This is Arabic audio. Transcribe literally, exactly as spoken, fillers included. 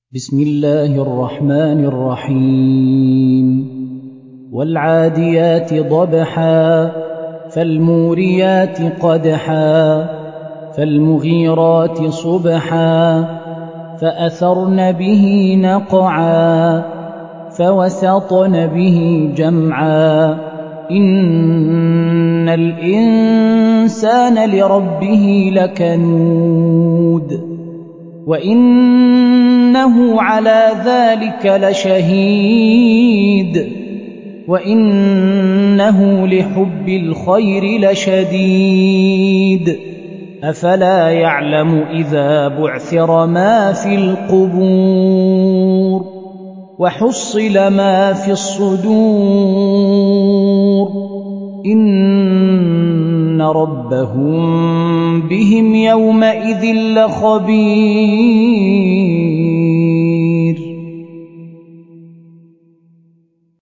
بسم الله الرحمن الرحيم والعاديات ضبحا فالموريات قدحا فالمغيرات صبحا فأثرن به نقعا فوسطن به جمعا إن الإنسان لربه لكنود وإنه على ذلك لشهيد وإنه لحب الخير لشديد أفلا يعلم إذا بعثر ما في القبور وحصل ما في الصدور إن ربهم بهم يومئذ لخبير